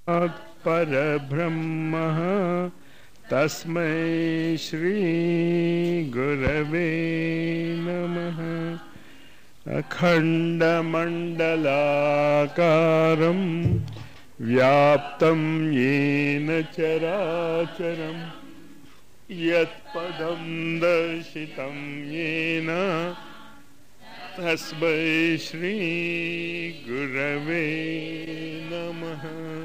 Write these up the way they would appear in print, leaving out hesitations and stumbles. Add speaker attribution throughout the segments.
Speaker 1: परब्रह्म तस्मै श्री गुरवे नमः। अखण्डमण्डलाकारं व्याप्तं येन चराचरं यत्पदं दर्शितं येन तस्मै श्री गुरवे नमः।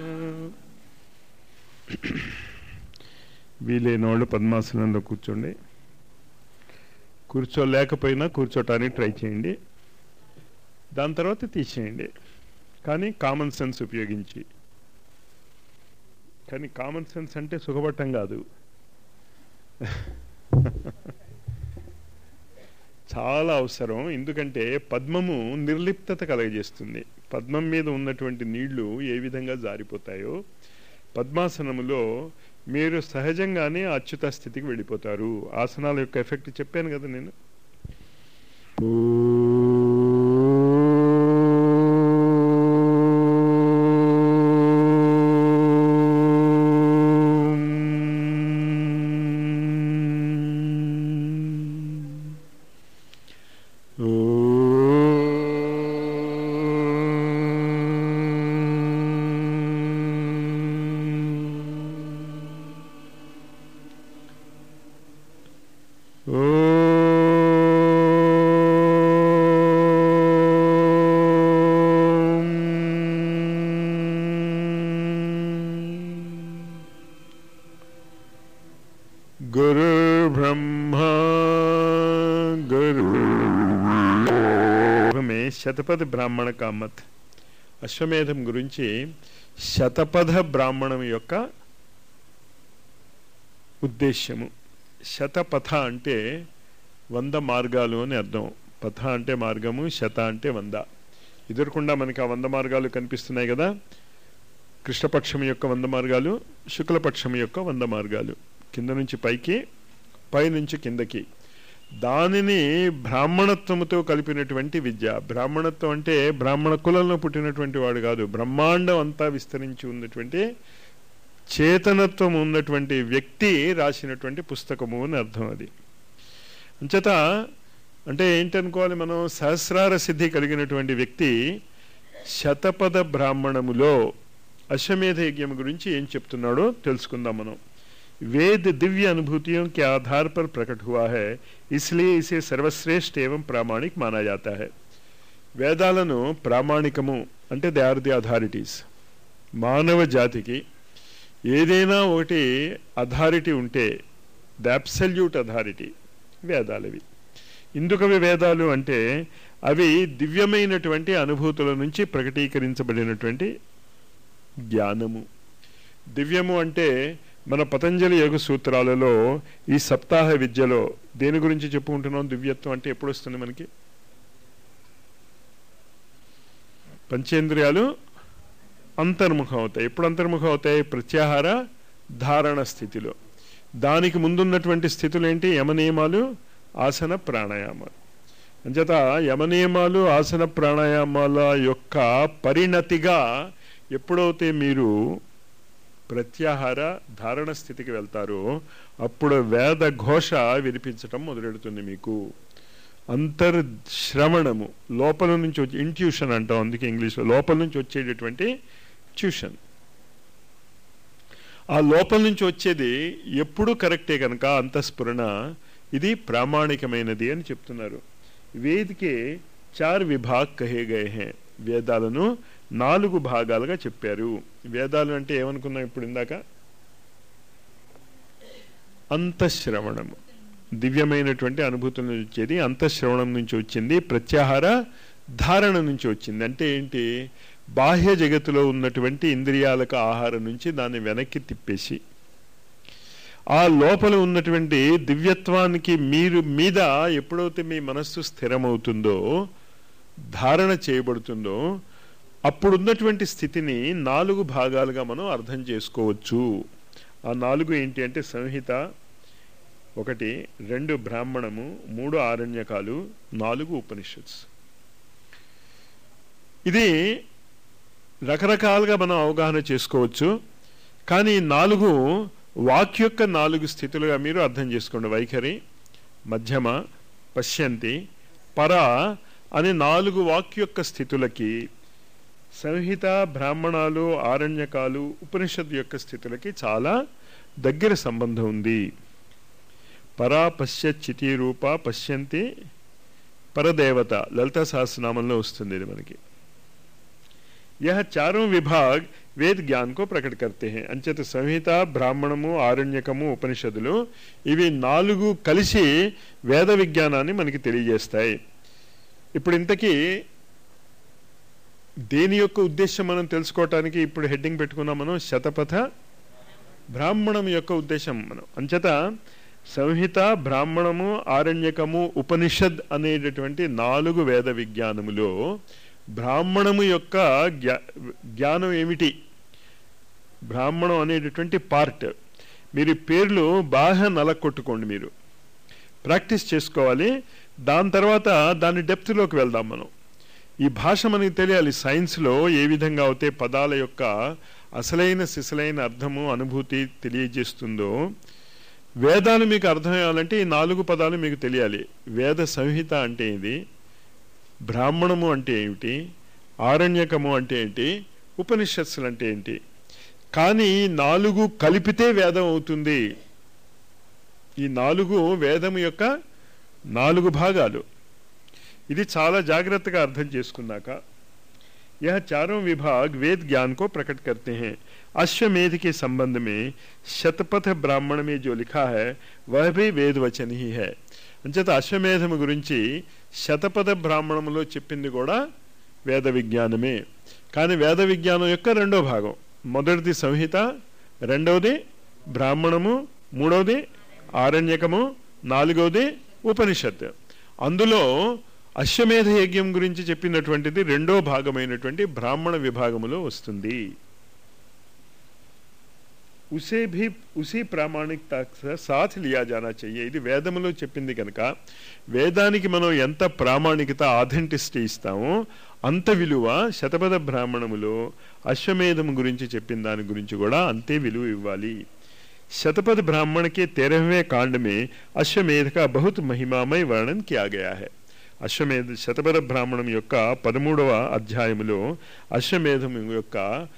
Speaker 1: వీలైనోళ్ళు పద్మాసనంలో కూర్చోండి. కూర్చోలేకపోయినా కూర్చోటానికి ట్రై చేయండి. దాని తర్వాత తీసేయండి, కానీ కామన్ సెన్స్ ఉపయోగించి. కానీ కామన్ సెన్స్ అంటే సుఖపడటం కాదు, చాలా అవసరం. ఎందుకంటే పద్మము నిర్లిప్తత కలగజేస్తుంది. పద్మం మీద ఉన్నటువంటి నీళ్లు ఏ విధంగా జారిపోతాయో పద్మాసనములో మీరు సహజంగానే అచ్యుత స్థితికి వెళ్ళిపోతారు. ఆసనాల యొక్క ఎఫెక్ట్ చెప్పాను కదా నేను. శతపథ బ్రాహ్మణ కామత్. అశ్వమేధం గురించి శతపథ బ్రాహ్మణం యొక్క ఉద్దేశ్యము. శతపథ అంటే 100 మార్గాలు అని అర్థం. పథ అంటే మార్గము, శత అంటే 100. ఎదురుకుండా మనకి ఆ 100 మార్గాలు కనిపిస్తున్నాయి కదా. కృష్ణపక్షం యొక్క 100 మార్గాలు, శుక్లపక్షం యొక్క 100 మార్గాలు. కింద నుంచి పైకి, పై నుంచి కిందకి. దానిని బ్రాహ్మణత్వముతో కలిపినటువంటి విద్య. బ్రాహ్మణత్వం అంటే బ్రాహ్మణ కులంలో పుట్టినటువంటి వాడు కాదు, బ్రహ్మాండం అంతా విస్తరించి ఉన్నటువంటి చేతనత్వం ఉన్నటువంటి వ్యక్తి రాసినటువంటి పుస్తకము అని అర్థం. అది అంచేత అంటే ఏంటనుకోవాలి మనం, సహస్రార సిద్ధి కలిగినటువంటి వ్యక్తి శతపథ బ్రాహ్మణములో అశ్వమేధ యజ్ఞం గురించి ఏం చెప్తున్నాడో తెలుసుకుందాం మనం. वेद दिव्य अनुभूतियों के आधार पर प्रकट हुआ है, इसलिए इसे सर्वश्रेष्ठ एवं प्रामाणिक माना जाता है. వేదాలను ప్రామాణికము అంటే దే ఆర్ ది అథారిటీస్. మానవ జాతికి ఏదైనా ఒకటి అథారిటీ ఉంటే ద అబ్సల్యూట్ అథారిటీ వేదాలవి. ఎందుకవి వేదాలు అంటే అవి దివ్యమైనటువంటి అనుభూతుల నుంచి ప్రకటీకరించబడినటువంటి జ్ఞానము. దివ్యము అంటే మన పతంజలి యోగ సూత్రాలలో ఈ సప్తాహ విద్యలో దేని గురించి చెప్పుకుంటున్నాం? దివ్యత్వం అంటే ఎప్పుడు వస్తుంది మనకి? పంచేంద్రియాలు అంతర్ముఖం అవుతాయి. ఎప్పుడు అంతర్ముఖం అవుతాయి? ప్రత్యాహార ధారణ స్థితిలో. దానికి ముందున్నటువంటి స్థితులు ఏంటి? యమనియమాలు, ఆసన ప్రాణాయామాలు. అంచేత యమనియమాలు, ఆసన ప్రాణాయామాల యొక్క పరిణతిగా ఎప్పుడైతే మీరు ప్రత్యాహార ధారణ స్థితికి వెళ్తారో అప్పుడు వేద ఘోష వినిపించటం మొదలెడుతుంది మీకు. అంతర్శ్రవణము, లోపల నుంచి వచ్చి ఇంట్యూషన్ అంటాం, అందుకే ఇంగ్లీష్లో లోపల నుంచి వచ్చేటటువంటి ట్యూషన్. ఆ లోపల నుంచి వచ్చేది ఎప్పుడు కరెక్టే కనుక అంతఃస్ఫురణ ఇది ప్రామాణికమైనది అని చెప్తున్నారు. వేదికే 4 విభాగ్ కహే గయే హై. వేదాలను 4 భాగాలుగా చెప్పారు. వేదాలు అంటే ఏమనుకున్నాం ఇప్పుడు ఇందాక? అంతఃశ్రవణము, దివ్యమైనటువంటి అనుభూతుల నుంచి వచ్చేది. అంతఃశ్రవణం నుంచి వచ్చింది, ప్రత్యాహార ధారణ నుంచి వచ్చింది. అంటే ఏంటి? బాహ్య జగత్తులో ఉన్నటువంటి ఇంద్రియాలకు ఆహారం నుంచి దాన్ని వెనక్కి తిప్పేసి ఆ లోపల ఉన్నటువంటి దివ్యత్వానికి మీరు మీద ఎప్పుడైతే మీ మనస్సు స్థిరమవుతుందో, ధారణ చేయబడుతుందో, అప్పుడున్నటువంటి స్థితిని 4 భాగాలుగా మనం అర్థం చేసుకోవచ్చు. ఆ 4 ఏంటి అంటే సంహిత 1, 2 బ్రాహ్మణము, 3 ఆరణ్యకాలు, 4 ఉపనిషత్స్. ఇది రకరకాలుగా మనం అవగాహన చేసుకోవచ్చు. కానీ 4 వాక్ యొక్క 4 స్థితులుగా మీరు అర్థం చేసుకోండి. వైఖరి, మధ్యమ, పశ్యంతి, పర అనే 4 వాక్ యొక్క స్థితులకి సంహిత, బ్రాహ్మణాలు, ఆరణ్యకాలు, ఉపనిషత్తు యొక్క స్థితులకి చాలా దగ్గర సంబంధం ఉంది. పరా పశ్యచ్చితి రూప పశ్యంతి పరదేవత లలితా సహస్రనామంలో వస్తుంది ఇది మనకి. यह चारों विभाग वेद ज्ञान को प्रकट करते हैं. अंचेत संहिత, బ్రాహ్మణము, ఆరణ్యకము, ఉపనిషత్తులు ఇవి 4 కలిసి వేద విజ్ఞానాన్ని మనకి తెలియజేస్తాయి. ఇప్పుడు ఇంతకీ దేని యొక్క ఉద్దేశం మనం తెలుసుకోవటానికి ఇప్పుడు హెడ్డింగ్ పెట్టుకున్నాం మనం, శతపథ బ్రాహ్మణం యొక్క ఉద్దేశం మనం. అంచేత సంహిత, బ్రాహ్మణము, ఆరణ్యకము, ఉపనిషద్ అనేటటువంటి 4 వేద విజ్ఞానములో బ్రాహ్మణము యొక్క జ్ఞానం ఏమిటి, బ్రాహ్మణం అనేటటువంటి పార్ట్. మీరు పేర్లు బాగా నలకొట్టుకోండి, మీరు ప్రాక్టీస్ చేసుకోవాలి. దాని తర్వాత దాని డెప్త్లోకి వెళ్దాం మనం. ఈ భాష మనకి తెలియాలి. సైన్స్లో ఏ విధంగా అయితే పదాల యొక్క అసలైన సిసలైన అర్థము, అనుభూతి తెలియజేస్తుందో, వేదాలు మీకు అర్థమయ్యాలంటే ఈ 4 పదాలు మీకు తెలియాలి. వేద సంహిత అంటే ఇది, బ్రాహ్మణము అంటే ఏమిటి, ఆరణ్యకము అంటే ఏంటి, ఉపనిషత్తులు అంటే ఏంటి. కానీ 4 కలిపితే వేదం అవుతుంది. ఈ 4 వేదము యొక్క 4 భాగాలు. ఇది చాలా జాగ్రత్తగా అర్థం చేసుకున్నాక यह चारों विभाग वेद ज्ञान को प्रकट करते हैं. अश्वमेध के संबंध में शतपथ ब्राह्मण में जो लिखा है वह भी वेद वचन ही है. అంచేత అశ్వమేధము గురించి శతపథ బ్రాహ్మణంలో చెప్పింది కూడా వేద విజ్ఞానమే. కానీ వేద విజ్ఞానం యొక్క 2వ భాగం. మొదటిది సంహిత, 2వది బ్రాహ్మణము, 3వది ఆరణ్యకము, 4వది ఉపనిషత్. అందులో అశ్వమేధ యజ్ఞం గురించి చెప్పినటువంటిది 2వ భాగమైనటువంటి బ్రాహ్మణ విభాగములో వస్తుంది. उसे भी उसी ప్రామాణికత సాథ్ లియా జానా చెయ్యే. ఇది వేదములో చెప్పింది కనుక వేదానికి మనం ఎంత ప్రామాణికత, ఆథెంటిసిటీ ఇస్తామో అంత విలువ శతపథ బ్రాహ్మణములో అశ్వమేధము గురించి చెప్పిన దాని గురించి కూడా అంతే విలువ ఇవ్వాలి. शतपथ ब्राह्मण के 13वें कांड में अश्वमेध का बहुत महिमामय वर्णन किया गया है. అశ్వమేధ శతపథ బ్రాహ్మణం యొక్క 13వ అధ్యాయములో అశ్వమేధం యొక్క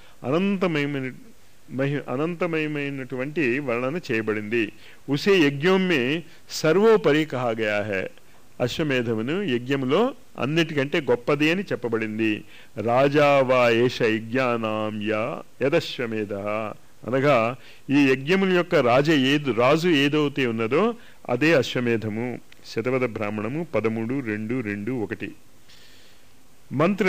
Speaker 1: అనంతమయమైనటువంటి వర్ణన చేయబడింది. ఉసే యజ్ఞం మే సర్వోపరి కహా గయా హై. అశ్వమేధమును యజ్ఞములో అన్నిటికంటే గొప్పది అని చెప్పబడింది. రాజా వా ఏష యజ్ఞానాం యదశ్వమేధ. అనగా ఈ యజ్ఞముల యొక్క రాజు ఏదైతే ఉన్నదో అదే అశ్వమేధము. శతపథ బ్రాహ్మణము 13:2:2:1 मंत्र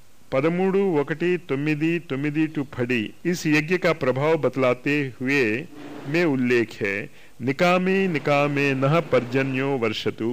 Speaker 1: 13:1-9 टू फड़ी. इस यज्ञ का प्रभाव बतलाते हुए में उल्लेख है निकामे निकामे नह पर्जन्यो वर्षतु.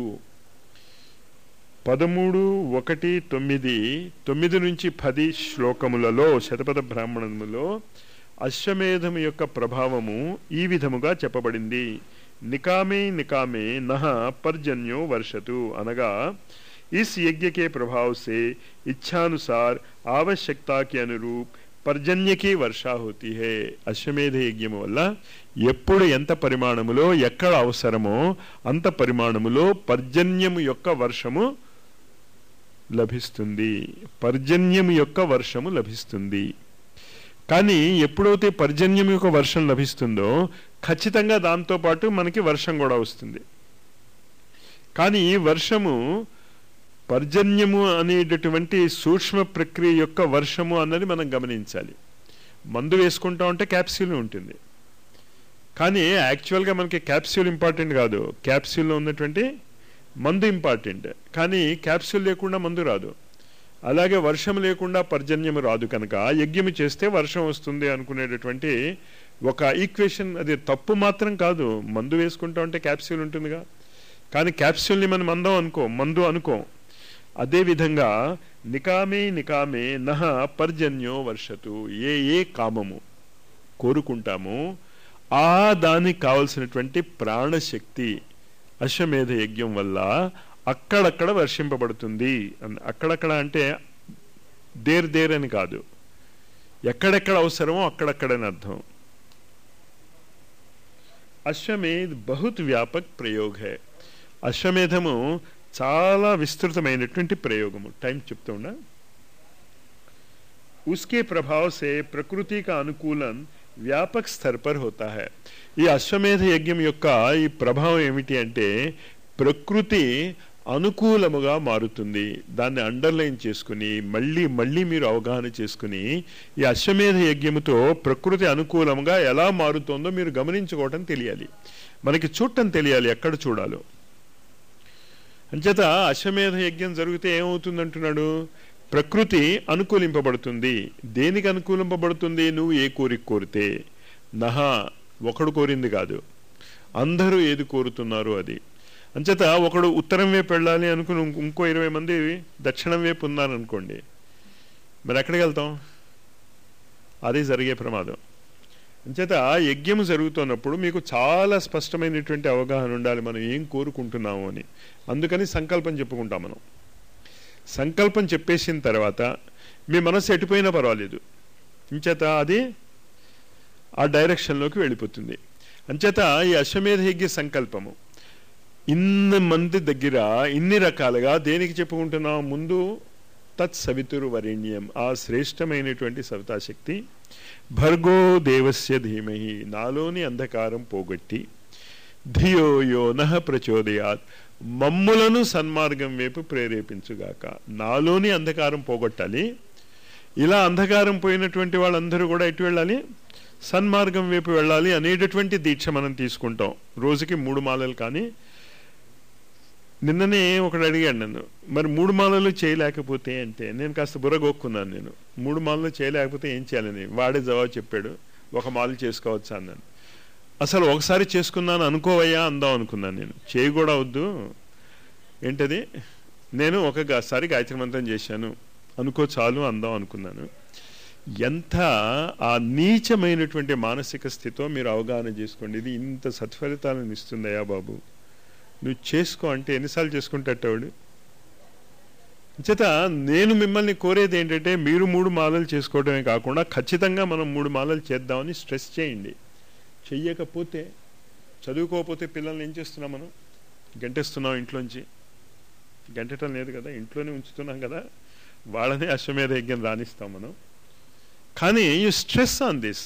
Speaker 1: 13:1-9 నుంచి 10 శ్లోకములలో శతపథ బ్రాహ్మణములో అశ్వమేధము యొక్క ప్రభావము ఈ విధముగా చెప్పబడింది. निकामे निकामे नह पर्जन्यो वर्षतु. అనగా इस यज्ञ के प्रभाव से इच्छानुसार आवश्यकता के अनुरूप पर्जन्य की वर्षा होती है. అశ్వమేధ యజ్ఞము వల్ల ఎప్పుడు ఎంత పరిమాణములో ఎక్కడ అవసరమో అంత పరిమాణములో పర్జన్యము యొక్క వర్షము లభిస్తుంది. పర్జన్యము యొక్క వర్షము లభిస్తుంది. కానీ ఎప్పుడైతే పర్జన్యం యొక్క వర్షం లభిస్తుందో ఖచ్చితంగా దాంతోపాటు మనకి వర్షం కూడా వస్తుంది. కానీ ఈ వర్షము పర్జన్యము అనేటటువంటి సూక్ష్మ ప్రక్రియ యొక్క వర్షము అన్నది మనం గమనించాలి. మందు వేసుకుంటా ఉంటే క్యాప్సూల్ ఉంటుంది, కానీ యాక్చువల్గా మనకి క్యాప్సూల్ ఇంపార్టెంట్ కాదు, క్యాప్సూల్లో ఉన్నటువంటి మందు ఇంపార్టెంట్. కానీ క్యాప్సూల్ లేకుండా మందు రాదు. అలాగే వర్షం లేకుండా పర్జన్యము రాదు. కనుక యజ్ఞము చేస్తే వర్షం వస్తుంది అనుకునేటటువంటి ఒక ఈక్వేషన్, అది తప్పు మాత్రం కాదు. మందు వేసుకుంటా ఉంటే క్యాప్సూల్ ఉంటుందిగా, కానీ క్యాప్సూల్ని మనం మందు అనుకోం. అదేవిధంగా నికామే నికామే నహ పర్జన్యో వర్షతు. ఏ కామము కోరుకుంటామో ఆ దానికి కావలసినటువంటి ప్రాణశక్తి అశ్వమేధ యజ్ఞం వల్ల అక్కడక్కడ వర్షింపబడుతుంది. అక్కడక్కడ అంటే దేర్ అని కాదు, ఎక్కడెక్కడ అవసరమో అక్కడక్కడని అర్థం. అశ్వమేధ్ బహుత్ వ్యాపక్ ప్రయోగ్ హై. అశ్వమేధము చాలా విస్తృతమైనటువంటి ప్రయోగము. టైం చెప్తూ ఉన్నా. उसके प्रभाव से प्रकृति का अनुकूलन व्यापक स्तर पर होता है. ఈ అశ్వమేధ యజ్ఞం యొక్క ఈ ప్రభావం ఏమిటి అంటే ప్రకృతి అనుకూలముగా మారుతుంది. దాన్ని అండర్లైన్ చేసుకుని మళ్ళీ మళ్ళీ మీరు అవగాహన చేసుకుని ఈ అశ్వమేధ యజ్ఞముతో ప్రకృతి అనుకూలముగా ఎలా మారుతుందో మీరు గమనించుకోవటం తెలియాలి. మనకి చూడటం తెలియాలి, ఎక్కడ చూడాలో. అంచేత అశ్వమేధ యజ్ఞం జరిగితే ఏమవుతుంది అంటున్నాడు, ప్రకృతి అనుకూలింపబడుతుంది. దేనికి అనుకూలింపబడుతుంది? నువ్వు ఏ కోరిక కోరితే. నహా ఒకడు కోరింది కాదు, అందరూ ఏది కోరుతున్నారు అది. అంచేత ఒకడు ఉత్తరం వైపు వెళ్ళాలి అనుకుని ఇంకో 20 మంది దక్షిణం వైపు ఉన్నారనుకోండి, మరి ఎక్కడికి వెళ్తాం? అది జరిగే ప్రమాదం. అంచేత యజ్ఞము జరుగుతున్నప్పుడు మీకు చాలా స్పష్టమైనటువంటి అవగాహన ఉండాలి మనం ఏం కోరుకుంటున్నాము అని. అందుకని సంకల్పం చెప్పుకుంటాం మనం. సంకల్పం చెప్పేసిన తర్వాత మీ మనసు ఎటుపోయినా పర్వాలేదు, అంచేత అది ఆ డైరెక్షన్లోకి వెళ్ళిపోతుంది. అంచేత ఈ అశ్వమేధ యజ్ఞ సంకల్పము ఇన్ని మంది దగ్గర ఇన్ని రకాలుగా దేనికి చెప్పుకుంటున్నాం? ముందు తత్ సవితురు వరేణ్యం, ఆ శ్రేష్టమైనటువంటి సవితాశక్తి, భర్గో దేవస్య ధీమహి, నాలోని అంధకారం పోగొట్టి, ధియో యో నః ప్రచోదయాత్, మమ్ములను సన్మార్గం వైపు ప్రేరేపించుగాక. నాలోని అంధకారం పోగొట్టాలి. ఇలా అంధకారం పోయినటువంటి వాళ్ళందరూ కూడా ఎటు వెళ్ళాలి? సన్మార్గం వైపు వెళ్ళాలి అనేటటువంటి దీక్ష మనం తీసుకుంటాం. రోజుకి 3 మాలలు. కానీ నిన్ననే ఒకడు అడిగాడు నన్ను, మరి 3 మాలలు చేయలేకపోతే అంటే నేను కాస్త బుర్రగొక్కున్నాను. నేను 3 మాలలు చేయలేకపోతే ఏం చేయాలని వాడే జవాబు చెప్పాడు. 1 మాల చేసుకోవచ్చు అన్నాను. అసలు ఒకసారి చేసుకున్నాను అనుకోవయ్యా అందాం అనుకున్నాను. నేను చేయి కూడా వద్దు, ఏంటది, నేను ఒకసారి గాయత్రి మంత్రం చేశాను అనుకో చాలు అందాం అనుకున్నాను. ఎంత ఆ నీచమైనటువంటి మానసిక స్థితితో మీరు అవగాహన చేసుకోండి. ఇది ఇంత సత్ఫలితాలను ఇస్తుందయ్యా బాబు, నువ్వు చేసుకో అంటే ఎన్నిసార్లు చేసుకుంటాడు. చేత నేను మిమ్మల్ని కోరేది ఏంటంటే మీరు 3 మాలలు చేసుకోవడమే కాకుండా ఖచ్చితంగా మనం 3 మాలలు చేద్దామని స్ట్రెస్ చేయండి. చెయ్యకపోతే, చదువుకోకపోతే పిల్లల్ని ఏం చేస్తున్నాం మనం? గంటేస్తున్నాం ఇంట్లోంచి. గంటటం లేదు కదా, ఇంట్లోనే ఉంచుతున్నాం కదా, వాళ్ళనే అశ్వమేధ యజ్ఞం రాణిస్తాం మనం. కానీ యూ స్ట్రెస్ ఆన్ దిస్.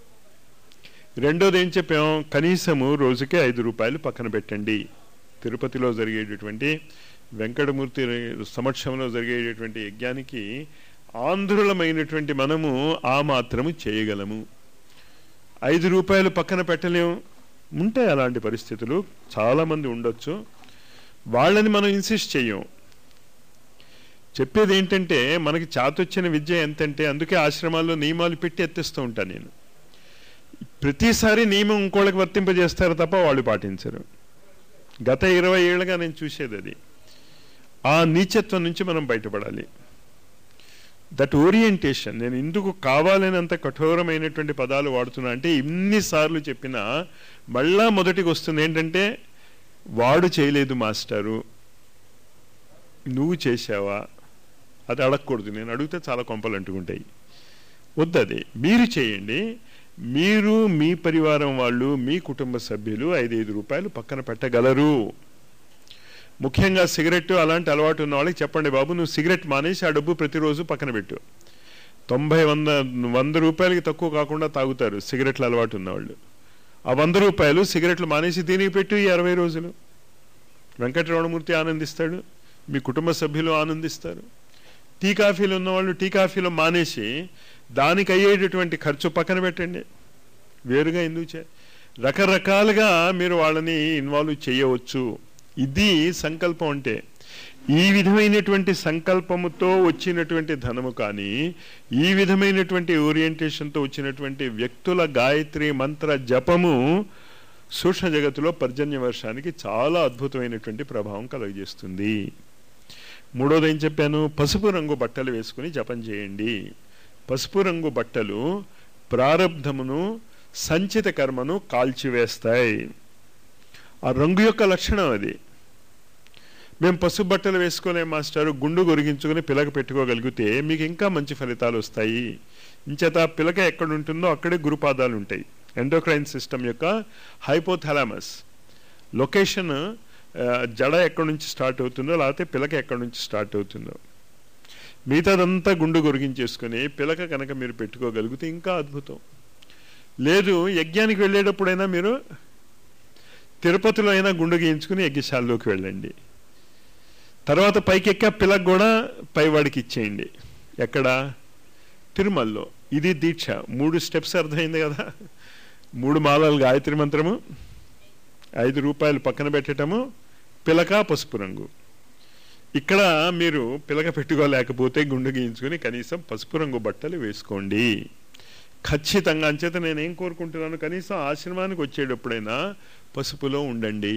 Speaker 1: రెండోది ఏం చెప్పాం? కనీసము రోజుకి 5 రూపాయలు పక్కన పెట్టండి. తిరుపతిలో జరిగేటటువంటి వెంకటమూర్తి సమక్షంలో జరిగేటటువంటి యజ్ఞానికి ఆంధ్రులమైనటువంటి మనము ఆ మాత్రము చేయగలము. 5 రూపాయలు పక్కన పెట్టలేము. ఉంటాయి అలాంటి పరిస్థితులు, చాలామంది ఉండొచ్చు. వాళ్ళని మనం ఇన్సిస్ట్ చెయ్యం. చెప్పేది ఏంటంటే మనకి చాతొచ్చిన విద్య ఎంతంటే, అందుకే ఆశ్రమాల్లో నియమాలు పెట్టి ఎత్తిస్తూ ఉంటాను నేను. ప్రతిసారి నియమం ఇంకోళ్ళకి వర్తింపజేస్తారు తప్ప వాళ్ళు పాటించరు. గత 20 ఏళ్ళుగా నేను చూసేది అది. ఆ నీచత్వం నుంచి మనం బయటపడాలి. That orientation. నేను ఎందుకు కావాలనేంత కఠోరమైనటువంటి పదాలు వాడుతున్నా అంటే, ఇన్నిసార్లు చెప్పినా మళ్ళా మొదటికి వస్తుంది ఏంటంటే, వాడు చేయలేదు మాస్టారు, నువ్వు చేసావా? అది అడగకూడదు. నేను అడిగితే చాలా కొంపలు అంటుకుంటాయి. వద్దది. మీరు చేయండి. మీరు, మీ పరివారం వాళ్ళు, మీ కుటుంబ సభ్యులు 5 రూపాయలు పక్కన పెట్టగలరు. ముఖ్యంగా సిగరెట్ అలాంటి అలవాటు ఉన్న వాళ్ళకి చెప్పండి, బాబు నువ్వు సిగరెట్ మానేసి ఆ డబ్బు ప్రతిరోజు పక్కన పెట్టు. 90-100 రూపాయలకి తక్కువ కాకుండా తాగుతారు సిగరెట్లు అలవాటు ఉన్నవాళ్ళు. ఆ 100 రూపాయలు సిగరెట్లు మానేసి దీనికి పెట్టు ఈ 60 రోజులు. వెంకటరమణమూర్తి ఆనందిస్తాడు, మీ కుటుంబ సభ్యులు ఆనందిస్తారు. టీ కాఫీలు ఉన్నవాళ్ళు టీ కాఫీలు మానేసి దానికి అయ్యేటటువంటి ఖర్చు పక్కన పెట్టండి. వేరుగా ఎందుకు రకరకాలుగా మీరు వాళ్ళని ఇన్వాల్వ్ చేయవచ్చు. ఇది సంకల్పం అంటే. ఈ విధమైనటువంటి సంకల్పముతో వచ్చినటువంటి ధనము కానీ, ఈ విధమైనటువంటి ఓరియంటేషన్తో వచ్చినటువంటి వ్యక్తుల గాయత్రి మంత్ర జపము సూక్ష్మ జగత్తులో పర్జన్య వర్షానికి చాలా అద్భుతమైనటువంటి ప్రభావం కలుగజేస్తుంది. మూడోది ఏం చెప్పాను? పసుపు రంగు బట్టలు వేసుకుని జపం చేయండి. పసుపు రంగు బట్టలు ప్రారబ్ధమును, సంచిత కర్మను కాల్చివేస్తాయి. ఆ రంగు యొక్క లక్షణం అది. మేము పసుపు బట్టలు వేసుకోలేం మాస్టారు, గుండు గొరిగించుకుని పిల్లకి పెట్టుకోగలిగితే మీకు ఇంకా మంచి ఫలితాలు వస్తాయి. ఇంచేత పిలక ఎక్కడ ఉంటుందో అక్కడే గురుపాదాలు ఉంటాయి. ఎండోక్రైన్ సిస్టమ్ యొక్క హైపోథాలమస్ లొకేషన్, జడ ఎక్కడి నుంచి స్టార్ట్ అవుతుందో లేకపోతే పిలక ఎక్కడి నుంచి స్టార్ట్ అవుతుందో, మిగతాదంతా గుండు గొరిగించేసుకుని పిలక కనుక మీరు పెట్టుకోగలిగితే ఇంకా అద్భుతం. లేదు, యజ్ఞానికి వెళ్ళేటప్పుడైనా మీరు తిరుపతిలో అయినా గుండు గీయించుకుని యజ్ఞశాలలోకి వెళ్ళండి. తర్వాత పైకెక్క పిలక కూడా పైవాడికి ఇచ్చేయండి. ఎక్కడ? తిరుమలలో. ఇది దీక్ష. 3 స్టెప్స్ అర్థమైంది కదా. 3 మాలలు గాయత్రి మంత్రము, 5 రూపాయలు పక్కన పెట్టటము, పిలక పసుపు రంగు. ఇక్కడ మీరు పిలక పెట్టుకోలేకపోతే గుండు గీయించుకుని కనీసం పసుపు రంగు బట్టలు వేసుకోండి ఖచ్చితంగా. అంచేత నేనేం కోరుకుంటున్నాను, కనీసం ఆశ్రమానికి వచ్చేటప్పుడైనా పసుపులో ఉండండి.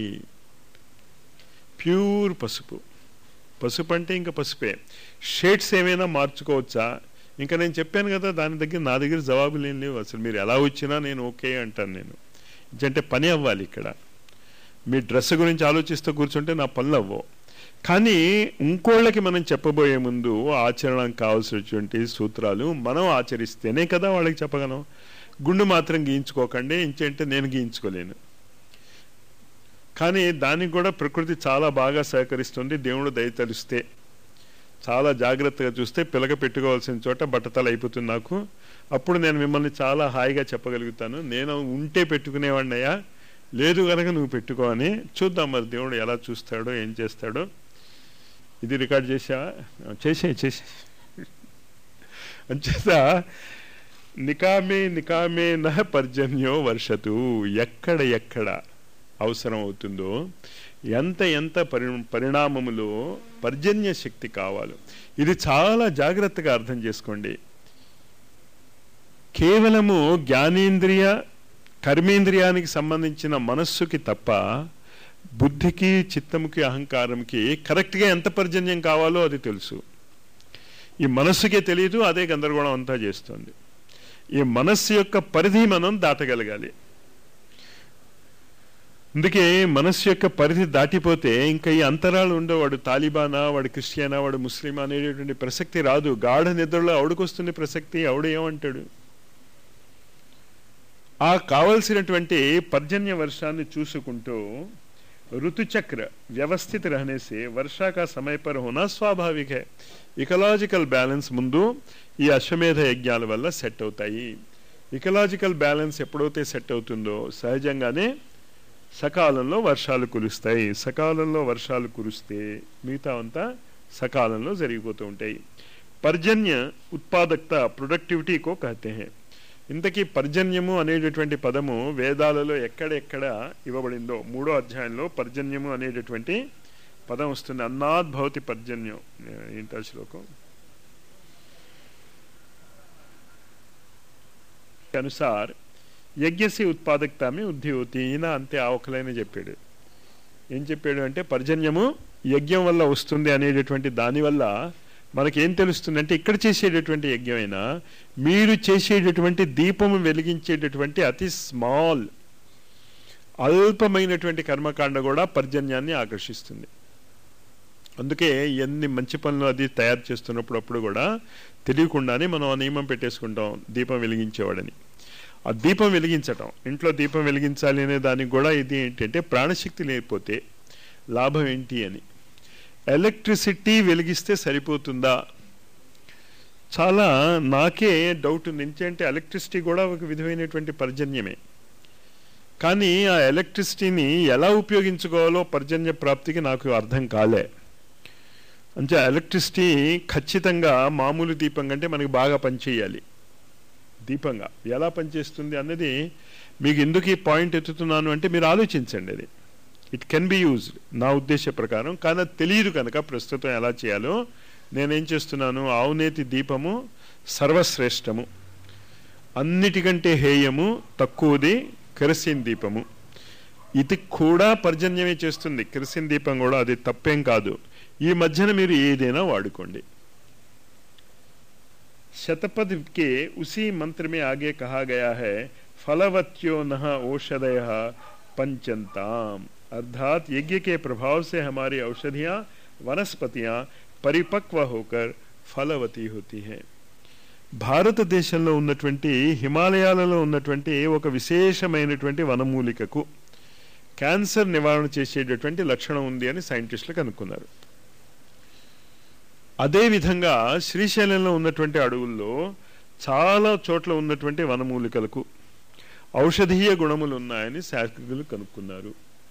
Speaker 1: ప్యూర్ పసుపు. పసుపు అంటే ఇంకా పసుపే. షేడ్స్ ఏమైనా మార్చుకోవచ్చా? ఇంకా నేను చెప్పాను కదా, నా దగ్గర జవాబులు ఏం లేవు. అసలు మీరు ఎలా వచ్చినా నేను ఓకే అంటాను. నేను అంటే పని అవ్వాలి. ఇక్కడ మీ డ్రెస్ గురించి ఆలోచిస్తూ కూర్చుంటే నా పనులు అవ్వవు. కానీ ఇంకోళ్ళకి మనం చెప్పబోయే ముందు ఆచరణకు కావాల్సినటువంటి సూత్రాలు మనం ఆచరిస్తేనే కదా వాళ్ళకి చెప్పగలం. గుండు మాత్రం గీయించుకోకండి, ఇంచేంటే నేను గీయించుకోలేను. కానీ దానికి కూడా ప్రకృతి చాలా బాగా సహకరిస్తుంది. దేవుడు దయతలిస్తే, చాలా జాగ్రత్తగా చూస్తే పిలక పెట్టుకోవాల్సిన చోట బట్టతల అయిపోతుంది నాకు. అప్పుడు నేను మిమ్మల్ని చాలా హాయిగా చెప్పగలుగుతాను, నేను ఉంటే పెట్టుకునేవాడినయ్యా, లేదు కనుక నువ్వు పెట్టుకో అని. చూద్దాం మరి దేవుడు ఎలా చూస్తాడో, ఏం చేస్తాడో. ఇది రికార్డ్ చేసే అంచేత నికామే నహ పర్జన్యో వర్షతు. ఎక్కడ అవసరం అవుతుందో, ఎంత పరిణామములో పర్జన్య శక్తి కావాలో ఇది చాలా జాగ్రత్తగా అర్థం చేసుకోండి. కేవలము జ్ఞానేంద్రియ కర్మేంద్రియానికి సంబంధించిన మనస్సుకి తప్ప బుద్ధికి, చిత్తముకి, అహంకారంకి కరెక్ట్గా ఎంత పర్జన్యం కావాలో అది తెలుసు. ఈ మనస్సుకే తెలియదు, అదే గందరగోళం అంతా చేస్తుంది. ఈ మనస్సు యొక్క పరిధి మనం దాటగలగాలి. అందుకే మనస్సు యొక్క పరిధి దాటిపోతే ఇంకా ఈ అంతరాలు ఉండవు. వాడు తాలిబానా, వాడు క్రిస్టియనా, వాడు ముస్లిమా అనేటువంటి ప్రసక్తి రాదు. గాఢ నిద్రలో ఆవిడకొస్తుంది ప్రసక్తి. ఆవిడ ఏమంటాడు? ఆ కావలసినటువంటి పర్జన్య వర్షాన్ని చూసుకుంటూ ऋतुचक्र व्यवस्थित रहने से वर्षा का समय पर होना स्वाभाविक है. इकोलॉजिकल बैलेंस ముందు ఈ అశ్వమేధ యజ్ఞాల వల్ల సెట్ అవుతాయి. ఇకోలాజికల్ బ్యాలెన్స్ ఎప్పుడైతే సెట్ అవుతుందో సహజంగానే సకాలంలో వర్షాలు కురుస్తాయి. సకాలంలో వర్షాలు కురిస్తే మిగతా అంతా సకాలంలో జరిగిపోతూ ఉంటాయి. పర్జన్య ఉత్పాదకత ప్రొడక్టివిటీ కో కహతే హై. ఇంతకీ పర్జన్యము అనేటటువంటి పదము వేదాలలో ఎక్కడెక్కడ ఇవ్వబడిందో 3వ అధ్యాయంలో పర్జన్యము అనేటటువంటి పదం వస్తుంది. అన్నాద్ భవతి పర్జన్యం. ఏంటో శ్లోకం అనుసార్ యజ్ఞసి ఉత్పాదకతమే వృద్ధి అవుతుంది. ఈయన అంతే ఆవకలైన చెప్పాడు. ఏం చెప్పాడు అంటే పర్జన్యము యజ్ఞం వల్ల వస్తుంది అనేటటువంటి దానివల్ల మనకేం తెలుస్తుందంటే ఇక్కడ చేసేటటువంటి యజ్ఞమైనా మీరు చేసేటటువంటి దీపము వెలిగించేటటువంటి అతి స్మాల్ అల్పమైనటువంటి కర్మకాండ కూడా పర్జన్యాన్ని ఆకర్షిస్తుంది. అందుకే ఎన్ని మంచి పనులు అది తయారు చేస్తున్నప్పుడు అప్పుడు కూడా తెలియకుండానే మనం ఆ నియమం పెట్టేసుకుంటాం, దీపం వెలిగించేవాడని. ఆ దీపం వెలిగించటం, ఇంట్లో దీపం వెలిగించాలి అనే దానికి కూడా ఇది ఏంటంటే ప్రాణశక్తి లేకపోతే లాభం ఏంటి అని. ఎలక్ట్రిసిటీ వెలిగిస్తే సరిపోతుందా? చాలా నాకే డౌట్ ఉంది. ఏంటంటే ఎలక్ట్రిసిటీ కూడా ఒక విధమైనటువంటి పర్జన్యమే. కానీ ఆ ఎలక్ట్రిసిటీని ఎలా ఉపయోగించుకోవాలో పర్జన్య ప్రాప్తికి నాకు అర్థం కాలే. అంటే ఎలక్ట్రిసిటీ ఖచ్చితంగా మామూలు దీపం కంటే మనకి బాగా పనిచేయాలి. దీపంగా ఎలా పనిచేస్తుంది అన్నది మీకు ఎందుకు ఈ పాయింట్ ఎత్తుతున్నాను అంటే మీరు ఆలోచించండి. అది ఇట్ కెన్ బి యూజ్డ్ నా ఉద్దేశ ప్రకారం. కానీ అది తెలియదు కనుక ప్రస్తుతం ఎలా చేయాలో నేనేం చేస్తున్నాను, ఆవునేతి దీపము సర్వశ్రేష్టము, అన్నిటికంటే హేయము తక్కువది కెరసిన్ దీపము. ఇది కూడా పర్జన్యమే చేస్తుంది. కెరసిన్ దీపం కూడా అది తప్పేం కాదు. ఈ మధ్యన మీరు ఏదైనా వాడుకోండి. शतपथ के उसी मंत्र में आगे कहा गया है फलवत्यो नः औषधयः पंचन्ताम. अर्थात यज्ञ के प्रभाव से हमारी औषधियां, वनस्पतियां परिपक्व होकर फलवती होती हैं. భారతదేశంలో ఉన్నటువంటి హిమాలయాలలో ఉన్నటువంటి ఒక విశేషమైనటువంటి వనమూలికకు క్యాన్సర్ నివారణ చేసేటటువంటి లక్షణం ఉంది అని సైంటిస్టులు కనుక్కున్నారు. అదేవిధంగా శ్రీశైలంలో ఉన్నటువంటి అడవుల్లో చాలా చోట్ల ఉన్నటువంటి వనమూలికలకు ఔషధీయ గుణములు ఉన్నాయని శాస్త్రజ్ఞులు కనుక్కున్నారు.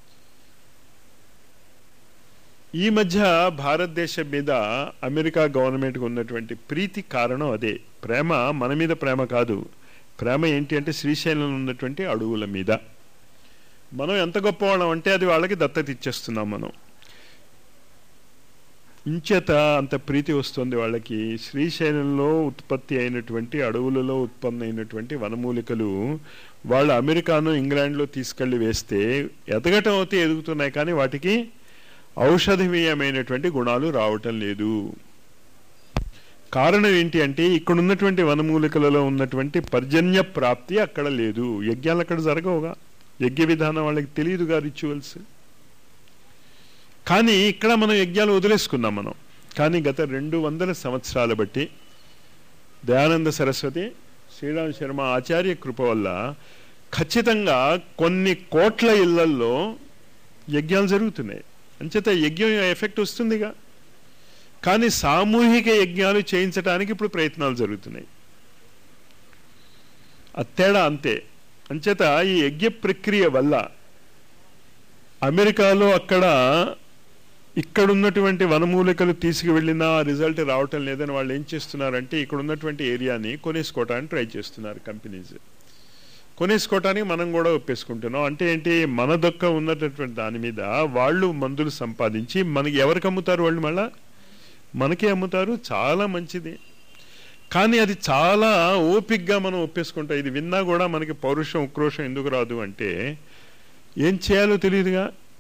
Speaker 1: ఈ మధ్య భారతదేశం మీద అమెరికా గవర్నమెంట్కి ఉన్నటువంటి ప్రీతి కారణం అదే. ప్రేమ మన మీద ప్రేమ కాదు, ప్రేమ ఏంటి అంటే శ్రీశైలంలో ఉన్నటువంటి అడవుల మీద. మనం ఎంత గొప్పవాళ్ళం అంటే అది వాళ్ళకి దత్తత ఇచ్చేస్తున్నాం మనం. ఇంచేత అంత ప్రీతి వస్తుంది వాళ్ళకి. శ్రీశైలంలో ఉత్పత్తి అయినటువంటి అడవులలో ఉత్పన్నమైనటువంటి వనమూలికలు వాళ్ళు అమెరికాను ఇంగ్లాండ్లో తీసుకెళ్లి వేస్తే ఎదగటం అయితే ఎదుగుతున్నాయి, కానీ వాటికి ఔషధీయమైనటువంటి గుణాలు రావటం లేదు. కారణం ఏంటి అంటే ఇక్కడ ఉన్నటువంటి వనమూలికలలో ఉన్నటువంటి పర్జన్య ప్రాప్తి అక్కడ లేదు. యజ్ఞాలు అక్కడ జరగవుగా, యజ్ఞ విధానం వాళ్ళకి తెలియదుగా, రిచువల్స్. కానీ ఇక్కడ మనం యజ్ఞాలు వదిలేసుకున్నాం మనం. కానీ గత 200 సంవత్సరాల బట్టి దయానంద సరస్వతి, శ్రీరామ్ శర్మ ఆచార్య కృప వల్ల ఖచ్చితంగా కొన్ని కోట్ల ఇళ్లల్లో యజ్ఞాలు జరుగుతున్నాయి. అంచేత యజ్ఞం ఎఫెక్ట్ వస్తుందిగా. కానీ సామూహిక యజ్ఞాలు చేయించడానికి ఇప్పుడు ప్రయత్నాలు జరుగుతున్నాయి. తేడా అంతే. అంచేత ఈ యజ్ఞ ప్రక్రియ వల్ల అమెరికాలో ఇక్కడున్నటువంటి వనమూలికలు తీసుకువెళ్ళినా రిజల్ట్ రావటం లేదని వాళ్ళు ఏం చేస్తున్నారంటే ఇక్కడ ఉన్నటువంటి ఏరియాని కొనేసుకోవటానికి ట్రై చేస్తున్నారు కంపెనీస్. కొనేసుకోవటానికి మనం కూడా ఒప్పేసుకుంటున్నాం. అంటే ఏంటి, మన దొక్క ఉన్నటువంటి దాని మీద వాళ్ళు మందులు సంపాదించి మనకి ఎవరికి అమ్ముతారు? వాళ్ళు మళ్ళా మనకే అమ్ముతారు. చాలా మంచిది, కానీ అది చాలా ఓపిక్గా మనం ఒప్పేసుకుంటాం. ఇది విన్నా కూడా మనకి పౌరుషం ఉక్రోషం ఎందుకు రాదు అంటే ఏం చేయాలో తెలియదుగా.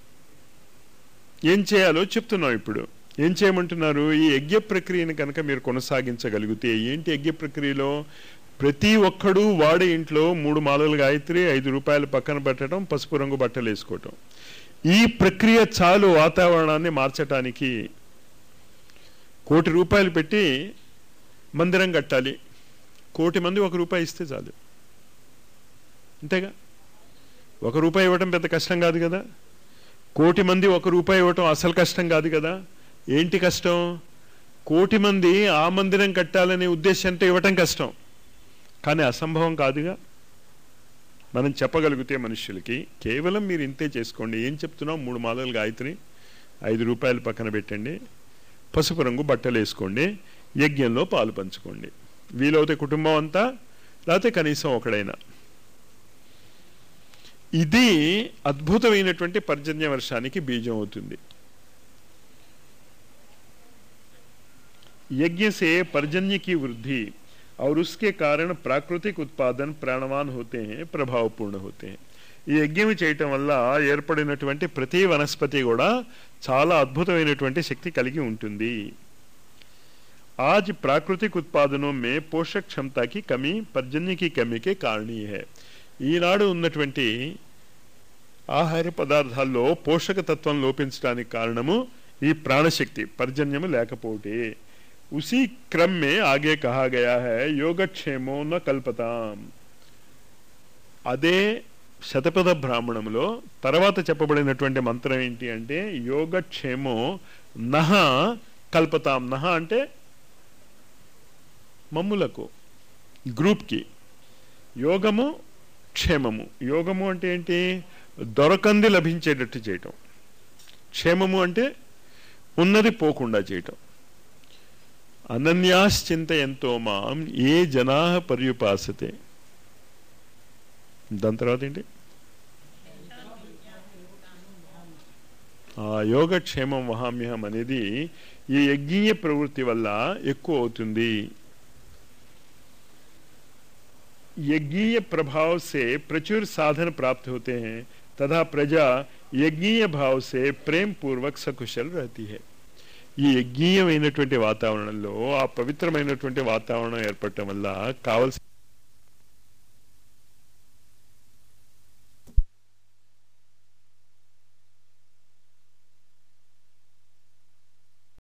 Speaker 1: ఏం చేయాలో చెప్తున్నాం. ఇప్పుడు ఏం చేయమంటున్నారు? ఈ యజ్ఞ ప్రక్రియను కనుక మీరు కొనసాగించగలిగితే, ఏంటి యజ్ఞ ప్రక్రియలో ప్రతి ఒక్కడూ వాడి ఇంట్లో 3 మాలలు గాయత్రి, 5 రూపాయలు పక్కన పెట్టడం, పసుపు రంగు బట్టలు వేసుకోవటం. ఈ ప్రక్రియ చాలు వాతావరణాన్ని మార్చటానికి. 1 కోటి రూపాయలు పెట్టి మందిరం కట్టాలి, 1 కోటి మంది 1 రూపాయి ఇస్తే చాలు. అంతేగా. 1 రూపాయి ఇవ్వటం పెద్ద కష్టం కాదు కదా. 1 కోటి మంది 1 రూపాయి ఇవ్వటం అసలు కష్టం కాదు కదా. ఏంటి కష్టం? 1 కోటి మంది ఆ మందిరం కట్టాలనే ఉద్దేశంతో ఇవ్వటం కష్టం, కానీ అసంభవం కాదుగా. మనం చెప్పగలిగితే మనుషులకి కేవలం మీరు ఇంతే చేసుకోండి. ఏం చెప్తున్నాం? 3 మాలలు గాయత్రి, 5 రూపాయలు పక్కన పెట్టండి, పసుపు రంగు బట్టలు వేసుకోండి, యజ్ఞంలో పాలు పంచుకోండి. వీలవుతే కుటుంబం అంతా, లేకపోతే కనీసం ఒకడైనా. ఇది అద్భుతమైనటువంటి పర్జన్య వర్షానికి బీజం అవుతుంది. यज्ञ से पर्जन्य की वृद्धि और उसके कारण प्राकृतिक उत्पादन प्राणवान होते हैं, ప్రభావపూర్ణ होते हैं. ఈ యజ్ఞం చేయటం వల్ల ఏర్పడినటువంటి ప్రతి వనస్పతి కూడా చాలా అద్భుతమైనటువంటి శక్తి కలిగి ఉంటుంది. आज प्राकृतिक उत्पादनों में पोषक क्षमता की कमी पर्जन्य की कमी के कारणीय है. ఈనాడు ఉన్నటువంటి ఆహార పదార్థాల్లో పోషక తత్వం లోపించడానికి కారణము ఈ ప్రాణశక్తి పర్జన్యము లేకపోతే. उसी क्रम में आगे कहा गया है योगक्षेमो न कल्पताम. అదే శతపథ బ్రాహ్మణంలో తర్వాత చెప్పబడినటువంటి మంత్రం ఏంటి అంటే యోగక్షేమో నహ కల్పతాం. నహ అంటే మమ్ములకు, గ్రూప్కి. యోగము క్షేమము. యోగము అంటే ఏంటి? దొరకంది లభించేటట్టు చేయటం. క్షేమము అంటే ఉన్నది పోకుండా చేయటం. అనన్యాశ్చింతయంతో మాం ఏ జనా పర్యుపాసతే. దాని తర్వాత ఏంటి? ఆ యోగక్షేమం వహామ్యహం అనేది ఈ యజ్ఞీయ ప్రవృత్తి వల్ల ఎక్కువ అవుతుంది. यज्ञीय प्रभाव से प्रचुर साधन प्राप्त होते हैं तथा प्रजा यज्ञीय भाव से प्रेम पूर्वक सकुशल रहती है. ఈ యజ్ఞీయమైనటువంటి వాతావరణంలో ఆ పవిత్రమైనటువంటి వాతావరణం ఏర్పడటం వల్ల కావలసిన